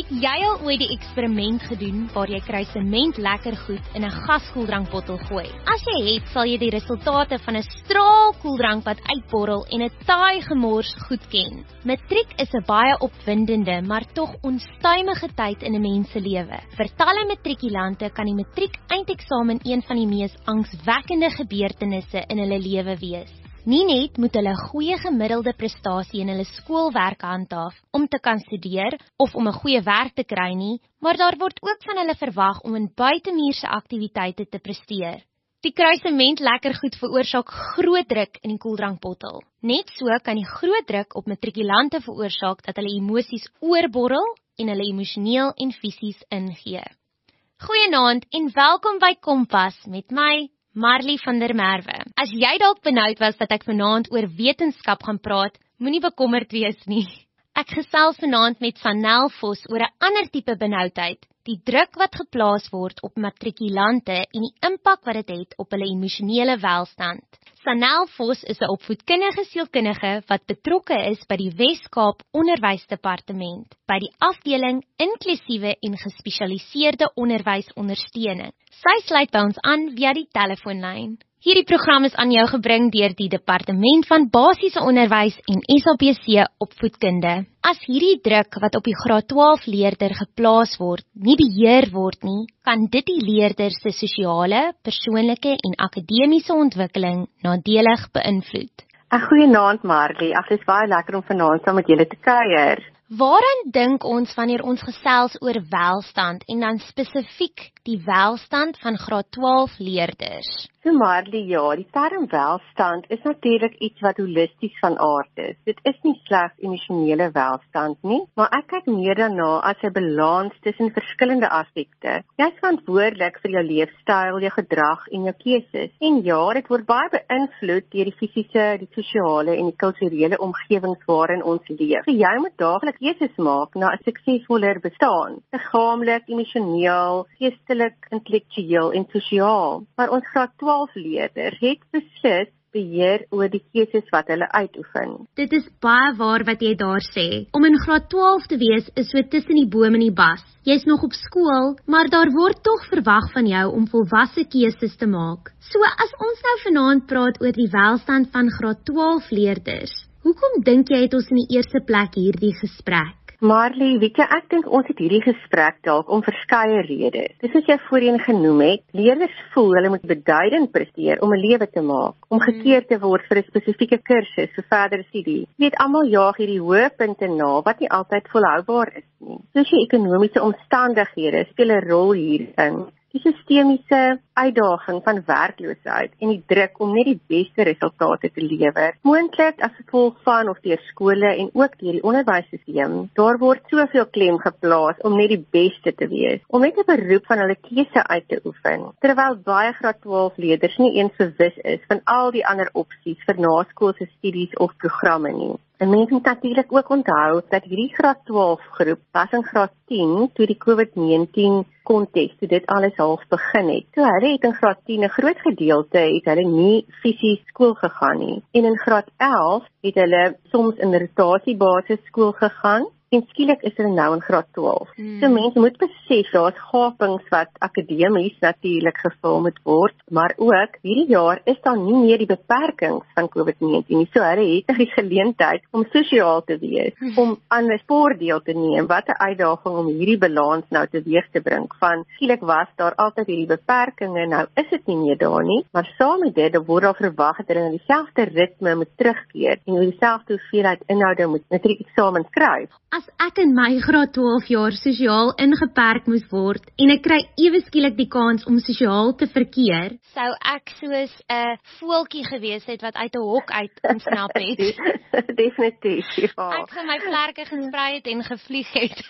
Jy al ooit die eksperiment gedoen waar jy kruisement lekker goed in 'n gaskoeldrankbottel gooi? As jy het, sal jy die resultate van 'n straal koeldrank wat uitborrel en 'n taai gemors goed ken. Matriek is 'n baie opwindende, maar tog onstuimige tyd in 'n mens se lewe. Vir talle matrikulante kan die matriek eindeksamen een van die mees angswekkende gebeurtenisse in hulle lewe wees. Nie net moet hulle goeie gemiddelde prestasie in hulle skoolwerk handhaaf om te kan studeer of om 'n goeie werk te kry nie, maar daar word ook van hulle verwag om in buitemuurse aktiwiteite te presteer. Die kruisement lekker goed veroorsaak groot druk in die koeldrankbottel. Net so kan die groot druk op matrikulante veroorsaak dat hulle emosies oorborrel en hulle emosioneel en fisies ingee. Goeienaand en welkom by Kompas met my Marley van der Merwe. As jy dalk benoud was dat ek vanaand oor wetenskap gaan praat, moenie bekommerd wees nie. Ek gesels vanaand met Sanel Vos oor 'n ander tipe benoudheid, die druk wat geplaas word op matrikulante en die impak wat dit het op hulle emosionele welstand. Sanel Vos is 'n opvoedkundige sielkundige wat betrokke is by die Wes-Kaap Onderwysdepartement, by die afdeling inklusiewe en gespesialiseerde onderwysondersteuning. Sy sluit by ons aan via die telefoonlyn. Hierdie program is aan jou gebring deur die Departement van Basiese Onderwys en SABC Opvoedkunde. As hierdie druk wat op die graad 12 leerder geplaas word, nie beheer word nie, kan dit die leerder se sosiale, persoonlike en akademiese ontwikkeling nadelig beïnvloed. Goeienaand Marley, dit is baie lekker om vanaand saam met julle te kuier. Waaraan dink ons wanneer ons gesels oor welstand en dan spesifiek die welstand van graad 12 leerders? So Marley, ja, die term welstand is natuurlik iets wat holisties van aard is. Dit is nie slegs emosionele welstand nie, maar ek kyk meer daarna as 'n balans tussen verskillende aspekte. Jy is verantwoordelik vir jou leefstyl, jou gedrag en jou keuses. En ja, dit word baie beïnvloed deur die fisiese, die sosiale en die kulturele omgewings waarin ons leef. So jy moet daagliks keuses maak na 'n suksesvoller bestaan, liggaamlik, emosioneel, geestelik, intellektueel en sosiaal. Maar ons graad 12 leerders het beslis beheer oor die keuses wat hulle uitoefen. Dit is baie waar wat jy daar sê. Om in graad 12 te wees is so tussen die boom en die bas. Jy's nog op skool, maar daar word tog verwag van jou om volwasse keuses te maak. So as ons nou vanaand praat oor die welstand van graad 12 leerders, hoekom dink jy het ons in die eerste plek hierdie gesprek? Marley, weet jy, ek dink ons het hierdie gesprek dalk om verskeie redes. Dis soos jy voorheen genoem het, leerders voel hulle moet beduidend presteer om 'n lewe te maak, om gekeer te word vir 'n spesifieke kursus vir verdere studie. Jy weet, almal jaag hierdie hoë punte na wat nie altyd volhoubaar is nie. Sosio-ekonomiese omstandighede speel 'n rol hierin. Die sistemiese uitdaging van werkloosheid en die druk om net die beste resultate te lewer, moontlik as gevolg van of deur skole en ook deur die onderwysstelsel, daar word soveel klem geplaas om net die beste te wees, om net 'n beroep van hulle keuse uit te oefen, terwyl baie graad 12 leerders nie eens bewus is van al die ander opsies vir naskoolse studies of programme nie. En mense moet natuurlik ook onthou dat hierdie graad 12 groep was in graad 10 toe die COVID-19 konteks, toe dit alles half begin het. So hulle het in graad 10 'n groot gedeelte het hulle nie fisies skool gegaan nie. En in graad 11 het hulle soms in rotasiebasis skool gegaan. En skielik is hulle nou in graad 12. So mense moet besef, daar's gapings wat akademies natuurlik gevul moet word, maar ook hierdie jaar is daar nie meer die beperkings van COVID-19 nie. So hulle het die geleentheid om sosiaal te wees, om aan 'n sport deel te neem. Wat 'n uitdaging om hierdie balans nou teweeg te bring. Van skielik was daar altyd hierdie beperkings, nou is dit nie meer daar nie, maar saam met dit word daar verwag dat hulle in dieselfde ritme moet terugkeer en dieselfde hoeveelheid inhoude moet matriekeksamen skryf. As ek in my graad 12 jaar sosiaal ingeperk moes word en ek kry ewe skielik die kans om sosiaal te verkeer, sou ek soos 'n voeltjie gewees het wat uit 'n hok uit ontsnap het. Definitief, ja. Ek sou my vlerke gesprei het en gevlieg het.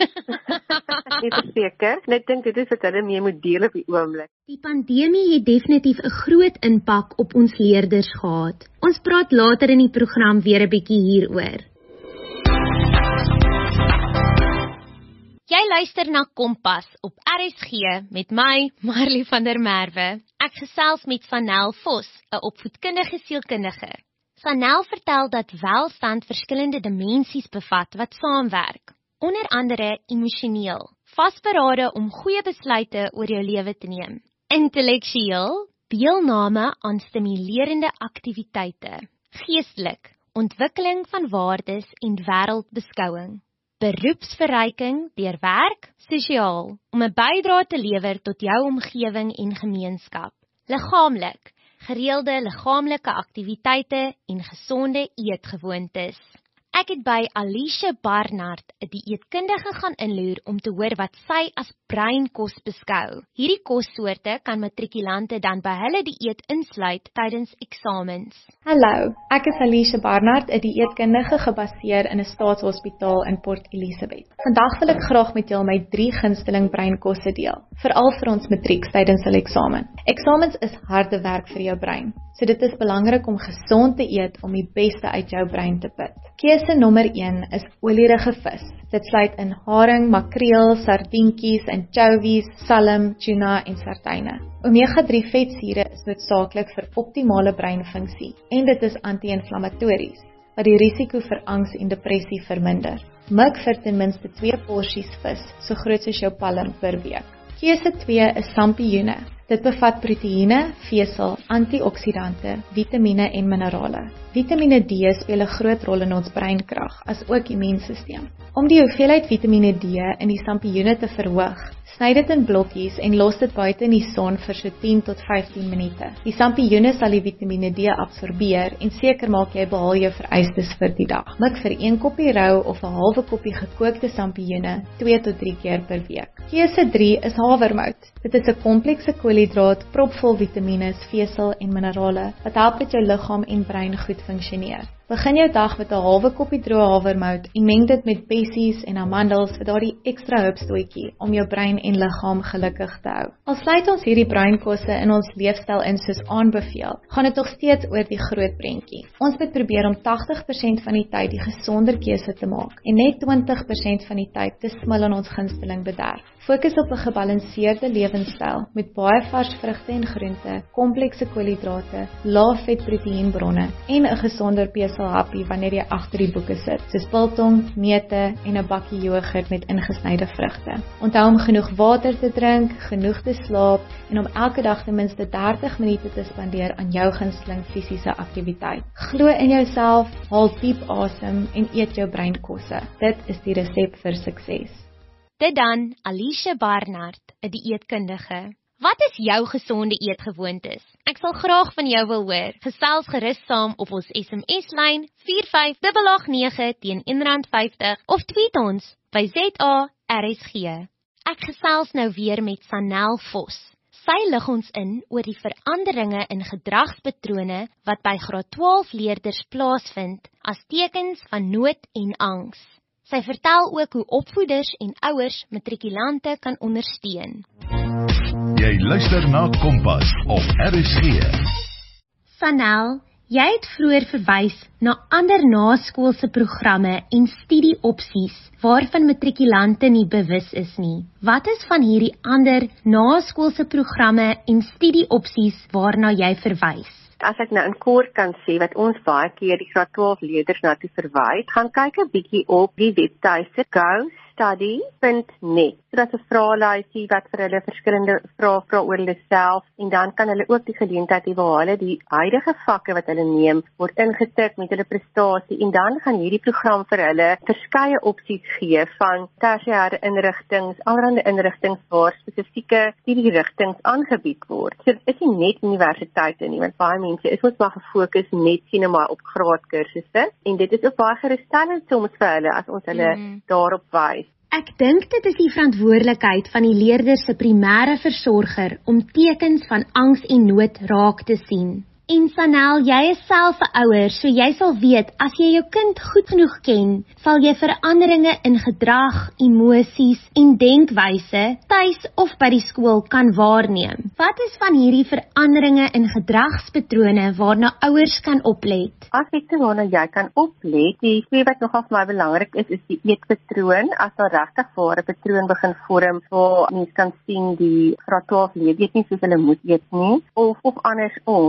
Ek is seker. Ek dink dit is wat hulle mee moet deel op die oomblik. Die pandemie het definitief 'n groot impak op ons leerders gehad. Ons praat later in die program weer 'n bietjie hieroor. Jy luister na Kompas op RSG met my, Marley van der Merwe. Ek gesels met Sanel Vos, 'n opvoedkundige sielkundige. Sanel vertel dat welstand verskillende dimensies bevat wat saamwerk. onder andere emosioneel, vasberade om goeie besluite oor jou lewe te neem. Intellektueel, deelname aan stimulerende aktiwiteite. Geestelik, ontwikkeling van waardes en wêreldbeskouing. Beroepsverryking deur werk, sosiaal, om 'n bydrae te lewer tot jou omgewing en gemeenskap. Liggaamlik, gereelde liggaamlike aktiwiteite en gesonde eetgewoontes. Ek het by Alicia Barnard, 'n dieetkundige, gaan inloer om te hoor wat sy as breinkos beskou. Hierdie kossoorte kan matrikulante dan by hulle dieet insluit tydens eksamens. Hallo, ek is Alicia Barnard, 'n dieetkundige gebaseer in 'n staatshospitaal in Port Elizabeth. Vandag wil ek graag met julle my 3 gunsteling breinkosse deel, veral vir ons matrieks tydens hulle eksamen. Eksamens is harde werk vir jou brein, so dit is belangrik om gesond te eet om die beste uit jou brein te put. Keuse nommer 1 is olierige vis. Dit sluit in haring, makreel, sardientjies, anchovies, salm, tuna en sardyne. Omega-3 vetsure is noodsaaklik vir optimale breinfunksie en dit is anti-inflammatories, wat die risiko vir angs en depressie verminder. Mik vir ten minste 2 porsies vis, so groot soos jou palm per week. Keuse 2 is sampioene. Dit bevat proteïene, vesel, antioksidante, vitamiene en minerale. Vitamiene D speel 'n groot rol in ons breinkrag, as ook immuunstelsel. Om die hoeveelheid vitamiene D in die sampioene te verhoog, sny dit in blokkies en los dit buite in die son vir so 10 tot 15 minute. Die sampioene sal die vitamiene D absorbeer en seker maak jy behaal jou vereistes vir die dag. Mik vir 1 koppie rou of 'n halwe koppie gekookte sampioene 2 tot 3 keer per week. Keuse 3 is havermout. Dit is 'n komplekse koolhidraat, propvol vitamiene, vesel en minerale wat help dat jou liggaam en brein goed funksioneer. Begin jou dag met 'n halwe koppie droë havermout en meng dit met bessies en amandels vir daardie ekstra hupstootjie om jou brein en liggaam gelukkig te hou. Al sluit ons hierdie breinkosse in ons leefstyl in soos aanbeveel, gaan dit nog steeds oor die groot prentjie. Ons moet probeer om 80% van die tyd die gesonder keuse te maak en net 20% van die tyd te smil aan ons gunsteling bederf. Fokus op 'n gebalanseerde lewenstyl met baie vars vrugte en groente, komplekse koolhidrate, lae vet proteïenbronne en 'n gesonder peselhappie wanneer jy agter die boeke sit, soos biltong, neute en 'n bakkie jogurt met ingesnyde vrugte. Onthou om genoeg water te drink, genoeg te slaap en om elke dag ten minste 30 minute te spandeer aan jou gunsteling fisiese aktiwiteit. Glo in jouself, haal diep asem en eet jou breinkosse. Dit is die resep vir sukses. Dit dan Alicia Barnard, 'n dieetkundige. Wat is jou gesonde eetgewoontes? Ek sal graag van jou wil hoor. Gesels gerus saam op ons SMS-lyn 45889 teen R1.50 of tweet ons by ZARSG. Ek gesels nou weer met Sanel Vos. Sy lig ons in oor die veranderinge in gedragspatrone wat by graad 12 leerders plaasvind as tekens van nood en angs. Sy vertel ook hoe opvoeders en ouers matrikulante kan ondersteun. Jy luister na Kompas op RSG. Sanel, jy het vroeër verwys na ander naskoolse programme en studieopsies waarvan matrikulante nie bewus is nie. Wat is van hierdie ander naskoolse programme en studieopsies waarna jy verwys? As ek nou in kort kan sê wat ons baie keer die graad 12 leerders na toe verwys, gaan kyk 'n bietjie op die webtuiste gostudy.net. So dat 'n vraelysie wat vir hulle verskillende vrae vra oor hulle self en dan kan hulle ook die geleentheid hê waar hulle die huidige vakke wat hulle neem word ingetik met hulle prestasie en dan gaan hierdie program vir hulle verskeie opsies gee van tersiêre inrigtings, allerlei inrigtings waar spesifieke studierigtings aangebied word. So dit is nie net universiteite nie, want baie mense is ons maar gefokus net sien maar op graadkursusse en dit is ook baie gerusstellend soms vir hulle as ons hulle daarop wys. Ek dink dit is die verantwoordelikheid van die leerder se primêre versorger om tekens van angs en nood raak te sien. En Sanel, jy is self 'n ouer, so jy sal weet, as jy jou kind goed genoeg ken, sal jy veranderinge in gedrag, emosies en denkwyse tuis of by die skool kan waarneem. Wat is van hierdie veranderinge in gedragspatrone waarna ouers kan oplet? Aspekte waarna jy kan oplet, die twee wat nogal vir my belangrik is die eetpatroon. As daar regtig ware patroon begin vorm waar mens kan sien die graad 12 leerders eet nie soos hulle moet eet nie, of andersom, jy weet,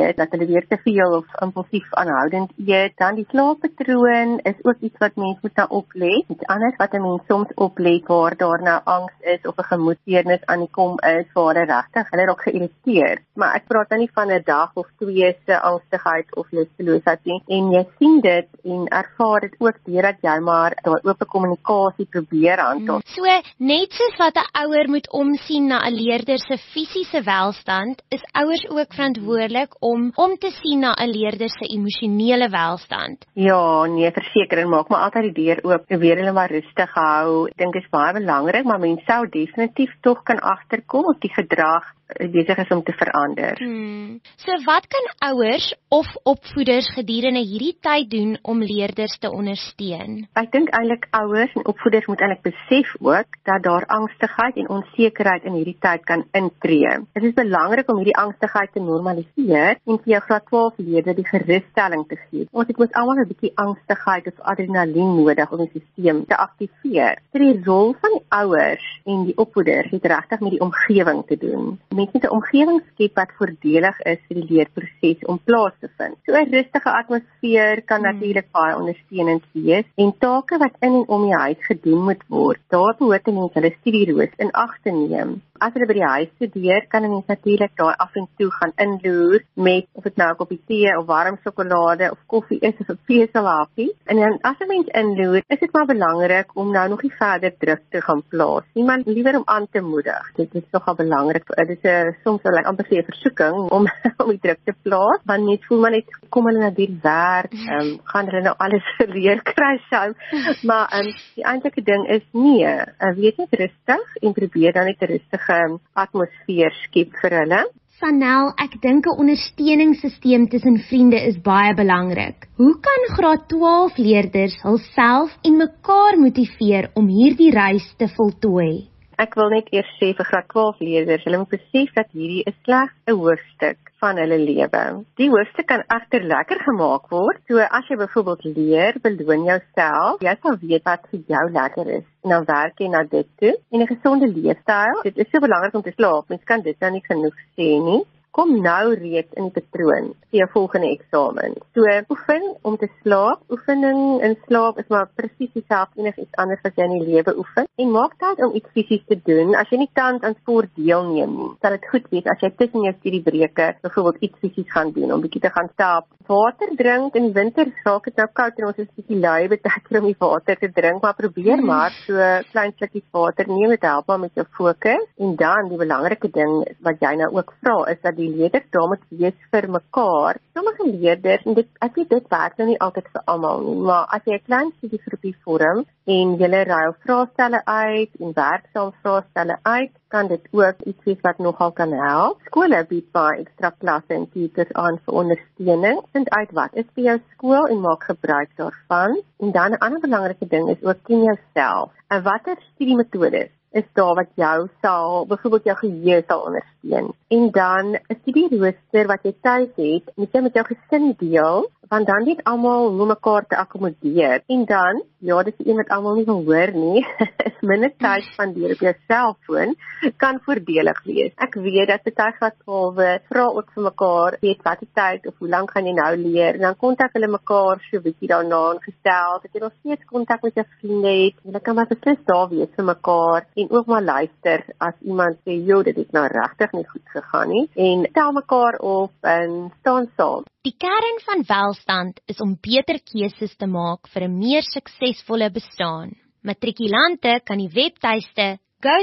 eet, dat hulle weer te veel of impulsief aanhoudend eet, dan die slaappatroon is ook iets wat mens moet nou oplet. Iets anders wat 'n mens soms oplet waar daar nou angs is of 'n gemoedstoornis aan die kom is, waar hulle raak geïrriteerd. Maar ek praat nou nie van 'n dag of 2 se angstigheid of lusteloosheid nie. En jy sien dit en ervaar dit ook deurdat jy maar daai oop kommunikasie probeer handhaaf. So, net soos wat 'n ouer moet omsien na 'n leerder se fisiese welstand, is ouers ook verantwoordelik om te sien na 'n leerder se emosionele welstand. Ja, nee, verseker, en maak maar altyd die deur oop, probeer hulle maar rustig hou. Ek dink dit is baie belangrik, maar mens sou definitief tog kan agterkom of die gedrag besig is om te verander. So wat kan ouers of opvoeders gedurende hierdie tyd doen om leerders te ondersteun? Ek dink eintlik ouers en opvoeders moet eintlik besef ook dat daar angstigheid en onsekerheid in hierdie tyd kan intree. Dit is belangrik om hierdie angstigheid te normaliseer en vir jou graad 12 leerders die gerusstelling te gee. Ons het almal 'n bietjie angstigheid of adrenalien nodig om die stelsel te aktiveer. So die rol van die ouers en die opvoeders het regtig met die omgewing te doen. Mens moet 'n omgewing skep wat voordelig is vir die leerproses om plaas te vind. So 'n rustige atmosfeer kan natuurlik baie ondersteunend wees en take wat in en om die huis gedoen moet word. Daar behoort mense hulle studieroos in ag te neem. As hulle by die huis studeer, kan 'n mens natuurlik daai af en toe gaan inloer met of dit nou 'n koppie tee of warm sjokolade of koffie is of 'n peselhapie. En dan as 'n mens inloer, is dit maar belangrik om nou nog nie verder druk te gaan plaas nie, maar liewer om aan te moedig. Dit is nogal belangrik. Dit is soms wel amper 'n versoeking om die druk te plaas, want net voel maar net kom hulle na die werk, gaan hulle nou alles geleer kry sou. Maar die eintlike ding is nee, weet net rustig en probeer dan net 'n rustige atmosfeer skep vir hulle. Sanel, ek dink 'n ondersteuningssisteem tussen vriende is baie belangrik. Hoe kan graad 12 leerders hulself en mekaar motiveer om hierdie reis te voltooi? Ek wil net eers sê vir graad 12 leerders, hulle moet besef dat hierdie is slegs 'n hoofstuk van hulle lewe. Die hoofstuk kan egter lekker gemaak word. So as jy byvoorbeeld leer, beloon jouself. Jy sal weet wat vir jou lekker is. En dan werk jy na dit toe. En 'n gesonde leefstyl. Dit is so belangrik om te slaap. Mens kan dit nou nie genoeg sê nie. Kom nou reeds in die patroon vir jou volgende eksamen. So, oefen om te slaap. Oefening in slaap is maar presies dieselfde enigiets anders wat jy in die lewe oefen. En maak tyd om iets fisies te doen. As jy nie tans aan sport deelneem nie, sal dit goed wees as jy tussen jou studiebreuke byvoorbeeld iets fisies gaan doen, om bietjie te gaan stap. Water drink. In die winter raak dit nou koud en ons is bietjie lui baie keer om die water te drink, maar probeer maar so klein slukkies water neem, dit help maar met jou fokus. En dan die belangrike ding wat jy nou ook vra is dat die leerders daar moet wees vir mekaar. Sommige leerders, en ek weet dit werk nou nie altyd vir almal nie, maar as jy 'n klein studiegroepie vorm en julle ruil vraestelle uit en werk saam vraestelle uit, kan dit ook iets wees wat nogal kan help. Skole bied baie ekstra klasse en tutors aan vir ondersteuning. Vind uit wat is vir jou skool en maak gebruik daarvan. En dan 'n ander belangrike ding is ook ken jouself. En watter studiemetodes is daar wat jou sal, byvoorbeeld jou geheue sal ondersteun. En dan 'n studierooster wat jy tuis het, moet jy met jou gesin deel, want dan weet almal hoe mekaar te akkommodeer. En dan, ja, dis die een wat almal nie wil hoor nie, is minder tyd spandeer op jou selfoon, kan voordelig wees. Ek weet dat baie graad 12 vra ook vir mekaar, weet watter tyd of hoe lank gaan jy nou leer, en dan kontak hulle mekaar so 'n bietjie daarna gestel, dat jy nog steeds kontak met jou vriende het, hulle kan maar beslis daar wees vir mekaar, en ook maar luister as iemand sê, "Jo, dit het nou regtig nie goed gegaan nie," en tel mekaar op en staan saam. Die kern van welstand is om beter keuses te maak vir 'n meer suksesvolle bestaan. Matrikulante kan die webtuiste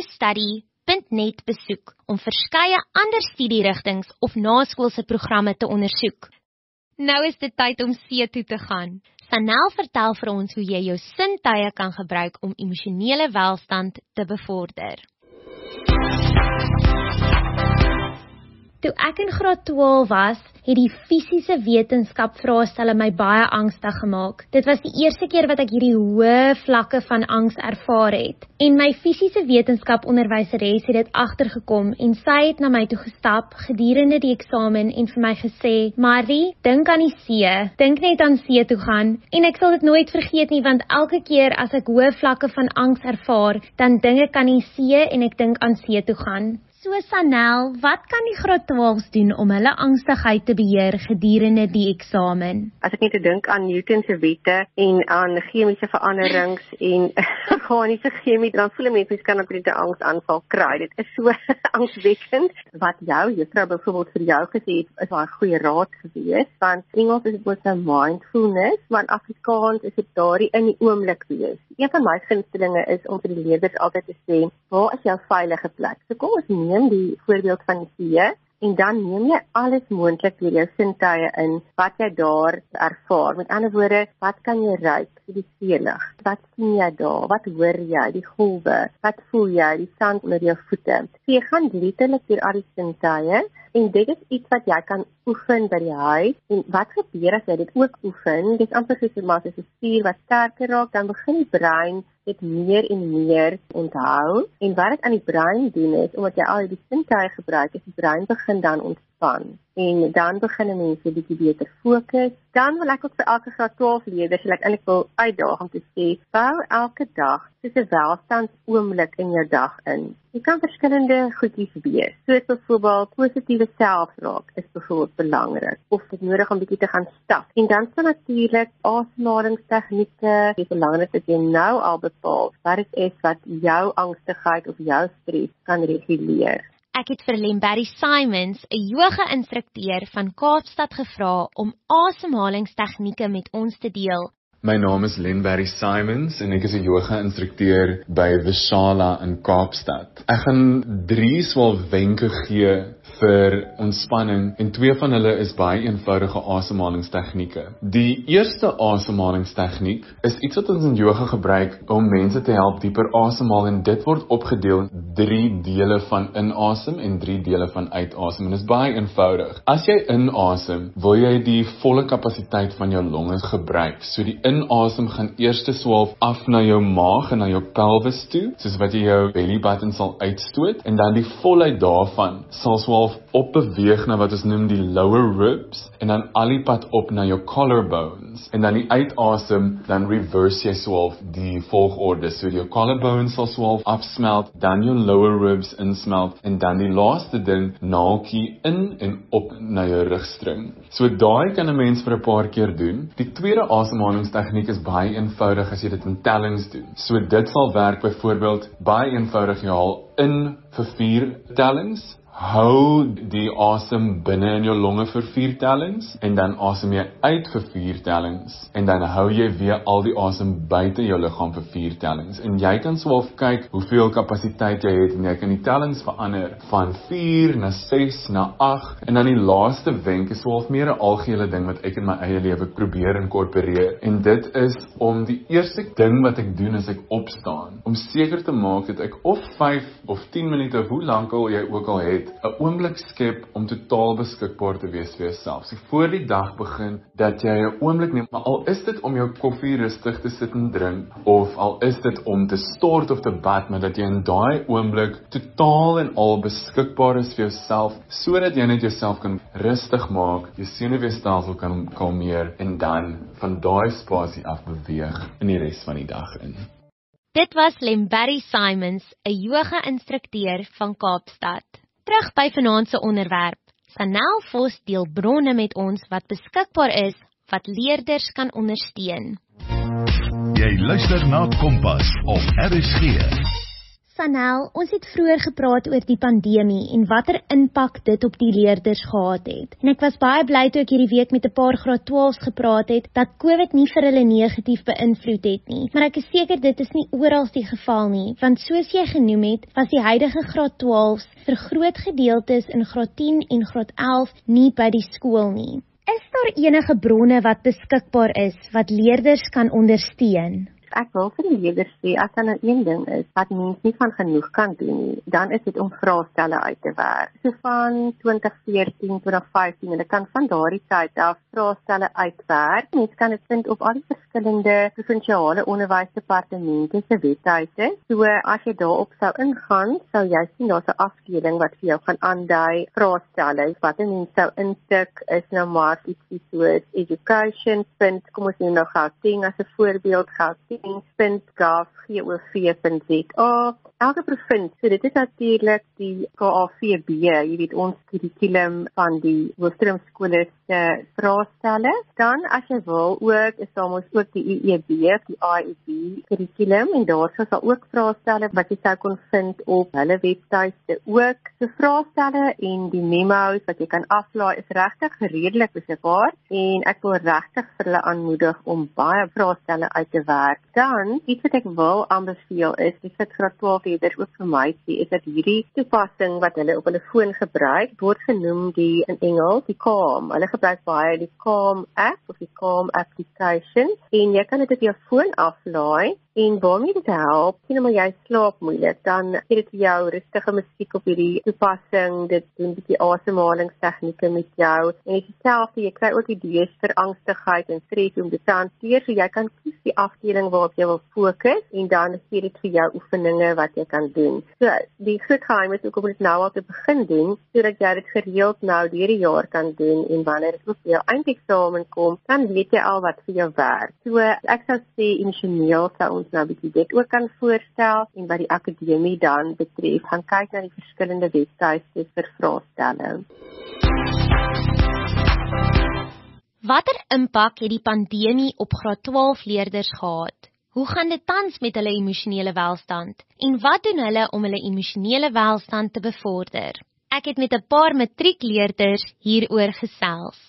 GoStudy.net besoek om verskeie ander studierigtings of naskoolse programme te ondersoek. Nou is dit tyd om see toe te gaan. Sanel vertel vir ons hoe jy jou sintuie kan gebruik om emosionele welstand te bevorder. Toe ek in graad 12 was, het die fisiese wetenskap vraestelle my baie angstig gemaak. Dit was die eerste keer wat ek hierdie hoë vlakke van angs ervaar het. En my fisiese wetenskap onderwyseres het dit agtergekom en sy het na my toe gestap gedurende die eksamen en vir my gesê, "Marie, dink aan die see. Dink net aan see toe gaan." En ek sal dit nooit vergeet nie, want elke keer as ek hoë vlakke van angs ervaar, dan dink ek aan die see en ek dink aan see toe gaan. So Sanel, wat kan die graad 12s doen om hulle angstigheid te beheer gedurende die eksamen? As ek net dink aan Newton se wette en aan chemiese veranderings en organiese chemie, dan voel mense kan ook net 'n angsaanval kry. Dit is so angswekkend. Wat jou juffrou byvoorbeeld vir jou gesê het, is 'n goeie raad gewees, want Engels is dit mos 'n mindfulness, maar Afrikaans is dit daardie in die oomblik wees. Een van my gunstelinge is om vir die leerders altyd te sê, waar is jou veilige plek? So kom ons neem die voorbeeld van die see, en dan neem jy alles moontlik deur jou sintuie in, wat jy daar ervaar. Met ander woorde, wat kan jy ruik? Die seelig. Wat sien jy daar? Wat hoor jy? Die golwe. Wat voel jy? Die sand onder jou voete. So jy gaan letterlik deur al die sintuie, en dit is iets wat jy kan oefen by die huis. En wat gebeur as jy dit ook oefen? Dit is amper soos 'n spier wat sterker raak, dan begin die brein dit meer en meer onthou. En wat dit aan die brein doen is, omdat jy al die sintuie gebruik, is die brein begin dan ontspan. En dan begin mense 'n bietjie beter fokus. Dan wil ek ook vir elke graad 12 leerders, eintlik wil uitdaag om te sê, bou elke dag soos 'n welstandsoomblik in jou dag in. Jy kan verskillende goedjies wees, soos byvoorbeeld positiewe selfraak is byvoorbeeld belangrik, of dit nodig om bietjie te gaan stap. En dan sal natuurlik asemhalingstegnieke, dit is belangrik dat jy nou al bepaal wat dit is wat jou angstigheid of jou stres kan reguleer. Ek het vir Lemberry Simons, 'n yoga-instrukteur van Kaapstad, gevra om asemhalingstegnieke met ons te deel. My naam is Lemberry Simons en ek is 'n yoga-instrukteur by Vishala in Kaapstad. Ek gaan 3 swaar wenke gee vir ontspanning en 2 van hulle is baie eenvoudige asemhalingstegnieke. Die eerste asemhalingstegniek is iets wat ons in yoga gebruik om mense te help dieper asemhaal, en dit word opgedeel in 3 dele van inasem en 3 dele van uitasem, en dit is baie eenvoudig. As jy inasem, wil jy die volle kapasiteit van jou longe gebruik. So die inasem gaan eers swaalf af na jou maag en na jou pelvis toe, soos wat jy jou belly button sal uitstoot, en dan die volheid daarvan sal swaalf opbeweeg na wat ons noem die lower ribs, en dan al die pad op na jou collarbones, en dan die uitasem, dan reverse jy swaalf die volgorde, so jou collarbones sal swaalf afsmelt, dan jou lower ribs insmelt, en dan die laaste ding, naaltjie in en op na jou rugstring. So daai kan 'n mens vir 'n paar keer doen. Die tweede asemhalingstegniek is baie eenvoudig as jy dit in tellings doen. So dit sal werk byvoorbeeld baie eenvoudig, jy haal in vir 4 tellings, hou die asem binne in jou longe vir 4 tellings, en dan asem jy uit vir 4 tellings, en dan hou jy weer al die asem buite jou liggaam vir 4 tellings, en jy kan swaalf kyk hoeveel kapasiteit jy het, en jy kan die tellings verander van 4 na 6 na 8, en dan die laaste wenk is swaalf meer 'n algehele ding wat ek in my eie lewe probeer inkorporeer, en dit is om die eerste ding wat ek doen as ek opstaan, om seker te maak dat ek of 5 of 10 minute, of hoe lank al jy ook al het, 'n oomblik skep om totaal beskikbaar te wees vir jouself. So voor die dag begin, dat jy 'n oomblik neem, maar al is dit om jou koffie rustig te sit en drink, of al is dit om te stort of te bad, maar dat jy in daai oomblik totaal en al beskikbaar is vir jouself, sodat jy net jouself kan rustig maak, jou senuweestelsel kan kalmeer, en dan van daai spasie af beweeg in die res van die dag in. Dit was Lemberry Simons, 'n yoga-instrukteur van Kaapstad. Terug by vanaand se onderwerp. Sanel Vos deel bronne met ons wat beskikbaar is, wat leerders kan ondersteun. Jy luister na Kompas op RSG. Sanel, ons het vroeër gepraat oor die pandemie en watter impak dit op die leerders gehad het. En ek was baie bly toe ek hierdie week met 'n paar graad 12s gepraat het, dat COVID nie vir hulle negatief beïnvloed het nie. Maar ek is seker dit is nie oral die geval nie, want soos jy genoem het, was die huidige graad 12s vir groot gedeeltes in graad 10 en graad 11 nie by die skool nie. Is daar enige bronne wat beskikbaar is, wat leerders kan ondersteun? Ek wil vir die leerders sê, as daar nou een ding is wat mens nie van genoeg kan doen nie, dan is dit om vraestelle uit te werk. So van 2014, 2015, hulle kan van daardie tyd af vraestelle uitwerk. Mens kan dit vind op al die verskillende provinsiale onderwysdepartemente se webtuise. So as jy daarop sou ingaan, sou jy sien daar's 'n afdeling wat vir jou gaan aandui vraestelle. Wat 'n mens sou intik is nou maar ietsie soos education. Kom ons neem nou Gauteng as 'n voorbeeld, Gauteng.gov.za. elke provinsie, so dit is natuurlik die KAVB, jy weet ons kurrikulum van die hoofstroomskole se vraestelle. Dan as jy wil ook, is daar mos ook die IEB, die IEB kurrikulum en daar sal ook vraestelle wat jy sou kon vind op hulle webtuiste ook. So vraestelle en die memos wat jy kan aflaai is regtig redelik beskikbaar en ek wil regtig vir hulle aanmoedig om baie vraestelle uit te werk. Dan, iets wat ek wil aanbeveel is, die graad 12 leerders ook vir my sê, is dat hierdie toepassing wat hulle op hulle foon gebruik, word genoem die in Engels, die Calm. Hulle gebruik baie die Calm app of die Calm application en jy kan dit op jou foon aflaai en waarmee dit help, sien maar jy slaap moeilik, dan gee dit vir jou rustige musiek op hierdie toepassing, dit doen 'n bietjie asemhalingstegnieke met jou en dit selfs jy kry ook idees vir angstigheid en stres om dit te hanteer, so jy kan kies die afdeling waarop jy wil fokus en dan gee dit vir jou oefeninge wat jy kan doen. So die groot geheim is ook om dit nou al te begin doen, sodat jy dit gereeld nou deur die jaar kan doen en wanneer dit op jou eindeksamen kom, dan weet jy al wat vir jou werk. So ek sou sê emosioneel sou ons nou 'n bietjie dit ook kan voorstel en wat die akademie dan betref, gaan kyk na die verskillende webtuiste vir vraestelle. Watter impak het die pandemie op graad 12 leerders gehad? Hoe gaan dit tans met hulle emosionele welstand? En wat doen hulle om hulle emosionele welstand te bevorder? Ek het met 'n paar matriekleerders hieroor gesels.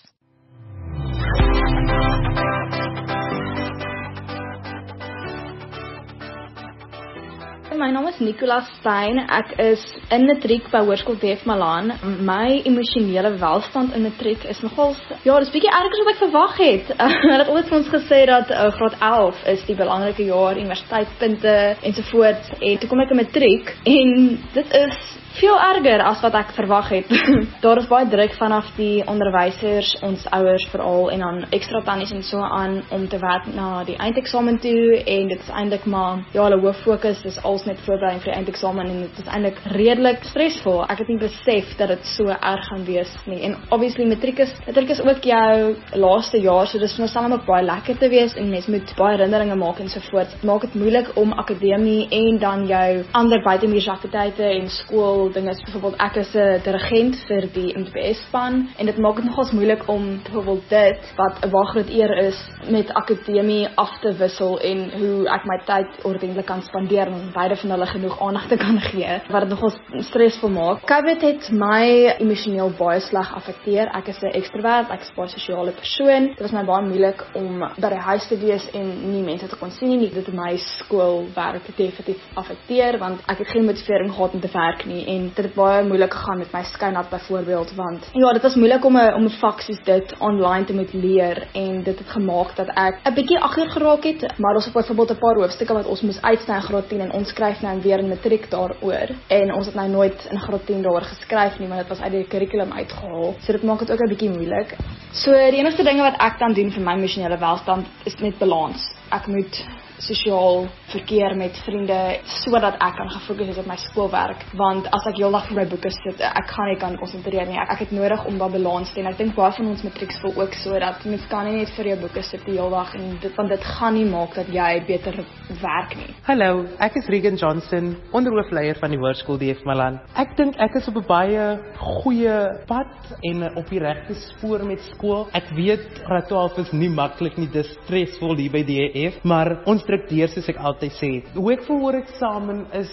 My naam is Nicola Stein. Ek is in matriek by Hoërskool DF Malan. My emosionele welstand in matriek is nogals, dis bietjie erger as wat ek verwag het. Hulle het altyd vir ons gesê dat graad 11 is die belangrike jaar, universiteitspunte ensovoorts. En toe kom ek in matriek en dit is veel erger as wat ek verwag het. Daar is baie druk vanaf die onderwysers, ons ouers veral en dan ekstra tannies en so aan om te werk na die eindeksamen toe en dit is eintlik maar hulle hoof fokus is als net voorbereiding vir die eindeksamen en dit is eintlik redelik stresvol. Ek het nie besef dat dit so erg gaan wees nie. En obviously matriek is ook jou laaste jaar, so dis vir my baie lekker te wees en mens moet baie herinneringe maak en so voort. Dit maak dit moeilik om akademie en dan jou ander buitemuurse aktiwiteite en skool dinge, byvoorbeeld ek is 'n dirigent vir die MTBS span en dit maak dit nogals moeilik om byvoorbeeld dit wat 'n baie groot eer is met akademie af te wissel en hoe ek my tyd ordentlik kan spandeer en beide van hulle genoeg aandag te kan gee wat dit nogals stresvol maak. COVID het my emosioneel baie sleg affekteer. Ek is 'n ekstrovert, ek is 'n baie sosiale persoon. Dit was my baie moeilik om by die huis te wees en nie mense te kon sien nie. Dit het my skoolwerk definitief affekteer want ek het geen motivering gehad om te werk nie en dit het baie moeilik gegaan met my skynat byvoorbeeld want dit was moeilik om 'n vak soos dit online te moet leer en dit het gemaak dat ek 'n bietjie agter geraak het, maar ons het byvoorbeeld 'n paar hoofstukke wat ons moes uitsny in graad 10 en ons skryf nou weer in matriek daaroor en ons het nou nooit in graad 10 daaroor geskryf nie, want dit was uit die kurrikulum uitgehaal. So dit maak dit ook 'n bietjie moeilik. So die enigste dinge wat ek kan doen vir my emosionele welstand is net balans. Ek moet sosiaal verkeer met vriende sodat ek kan gefokus wees op my skoolwerk want as ek heeldag vir my boeke sit, ek gaan nie kan konsentreer nie. Ek het nodig om daai balans te hê. Ek dink baie van ons matriekskool ook sodat mens kan nie net vir jou boeke sit die heeldag en dit gaan nie maak dat jy beter werk nie. Hallo, ek is Regan Johnson, onderhoofleier van die Hoërskool DF Malan. Ek dink ek is op 'n baie goeie pad en op die regte spoor met skool. Ek weet graad 12 is nie maklik nie, dis stresvol hier by DF, maar ons struktuur soos ek altyd sê. Hoe ek voor eksamen is,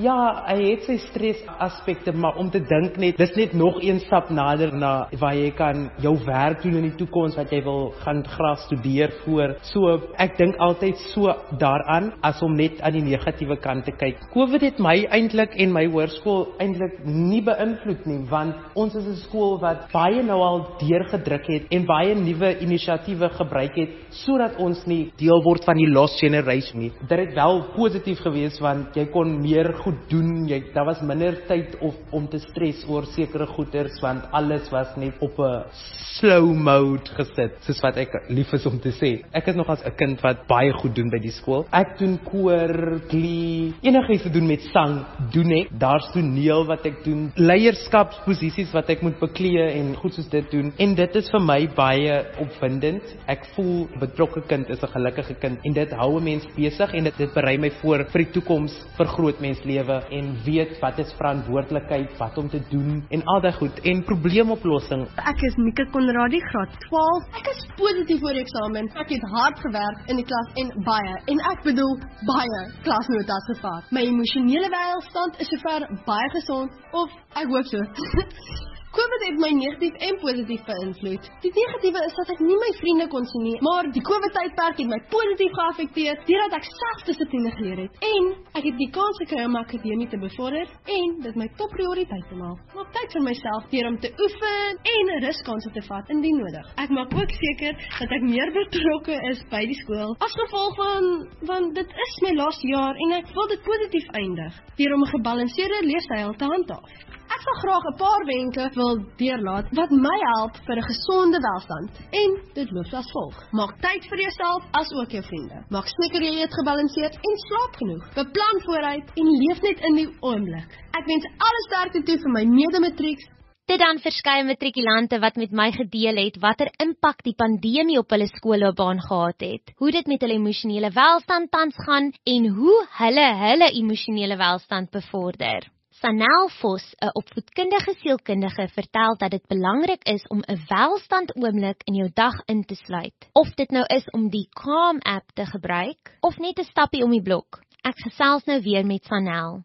hy het sy stres aspekte, maar om te dink net, dis net nog een stap nader na waar jy kan jou werk doen in die toekoms wat jy wil gaan graag studeer voor. So ek dink altyd so daaraan as om net aan die negatiewe kant te kyk. COVID het my eintlik en my hoërskool eintlik nie beïnvloed nie, want ons is 'n skool wat baie nou al deurgedruk het en baie nuwe inisiatiewe gebruik het sodat ons nie deel word van die lost generation nie. Dit het wel positief gewees want jy kon meer goed doen, daar was minder tyd om te stres oor sekere goeders want alles was net op 'n slow mode gesit, soos wat ek lief is om te sê. Ek is nog as 'n kind wat baie goed doen by die skool. Ek doen koor, glee, nie enigiets te doen met sang doen ek. Daar's toneel wat ek doen, leierskapsposisies wat ek moet beklee en goed soos dit doen. En dit is vir my baie opwindend. Ek voel 'n betrokke kind is 'n gelukkige kind en dit hou 'n mens besig en dit berei my voor vir die toekoms, vir groot menslewe en weet wat is verantwoordelikheid, wat om te doen en al daai goed en probleemoplossing. Ek is Mika Konradi, graad 12. Ek is positief oor die eksamen. Ek het hard gewerk in die klas en ek bedoel baie klasnotas gevat. My emosionele welstand is sover baie gesond, of ek hoop so. COVID het my negatief en positief beïnvloed. Die negatiewe is dat ek nie my vriende kon sien nie, maar die COVID-tydperk het my positief geaffekteer deurdat ek selfdissipline geleer het en ek het die kans gekry om my akademie te bevorder en dit my topprioriteit te maak. Maak tyd vir myself deur om te oefen en ruskanse te vat indien nodig. Ek maak ook seker dat ek meer betrokke is by die skool as gevolg van dit is my laaste jaar en ek wil dit positief eindig deur om 'n gebalanseerde leefstyl te handhaaf. Ek sal graag 'n paar wenke wil deurlaat wat my help vir 'n gesonde welstand. En dit loop as volg: maak tyd vir jouself as ook jou vriende. Maak seker jy eet gebalanseerd en slaap genoeg. Beplan vooruit en leef net in die oomblik. Ek wens alle sterkte toe vir my mede-matrieks. Dit dan verskeie matrikulante wat met my gedeel het watter impak die pandemie op hulle skoolloopbaan gehad het, hoe dit met hulle emosionele welstand tans gaan en hoe hulle emosionele welstand bevorder. Sanel Vos, 'n opvoedkundige sielkundige, vertel dat dit belangrik is om 'n welstand oomblik in jou dag in te sluit. Of dit nou is om die Calm app te gebruik of net 'n stappie om die blok. Ek gesels nou weer met Sanel.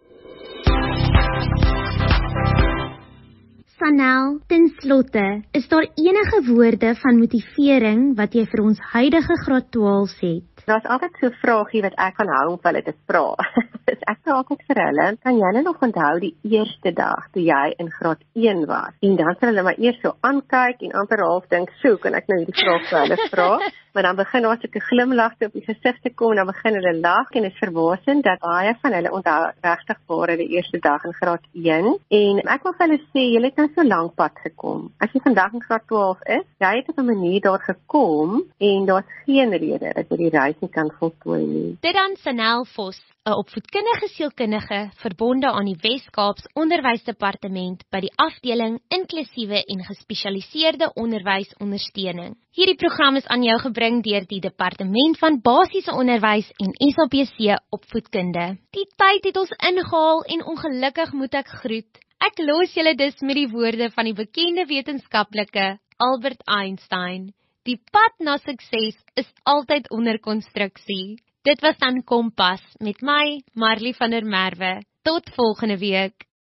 Sanel, ten slotte, is daar enige woorde van motivering wat jy vir ons huidige graad 12 het? Daar's altyd so 'n vraagie wat ek kan hou om vir hulle te vra. Dus ek sê altyd vir hulle, kan jy nog onthou die eerste dag toe jy in graad 1 was? En dan sal hulle maar eers so aankyk en amper half dink, "Sjoe, kan ek nou hierdie vraag vir hulle vra?" Maar dan begin daar so 'n glimlagte op die gesig te kom en dan begin hulle lag en dit is verbaasend dat baie van hulle onthou regtig waar hulle die eerste dag in graad 1. En ek wil vir hulle sê, julle het nou so lank pad gekom. As jy vandag in graad 12 is, jy het op 'n manier daar gekom en daar's geen rede dat jy die reis nie kan voltooi nie. Dit dan Sanel Vos, 'n opvoedkundige sielkundige verbonde aan die Wes-Kaapse Onderwysdepartement by die afdeling inklusiewe en gespesialiseerde onderwysondersteuning. Hierdie program is aan jou gebring deur die Departement van Basiese Onderwys en SABC Opvoedkunde. Die tyd het ons ingehaal en ongelukkig moet ek groet. Ek los julle dus met die woorde van die bekende wetenskaplike Albert Einstein. Die pad na sukses is altyd onder konstruksie. Dit was dan Kompas met my, Marley van der Merwe. Tot volgende week.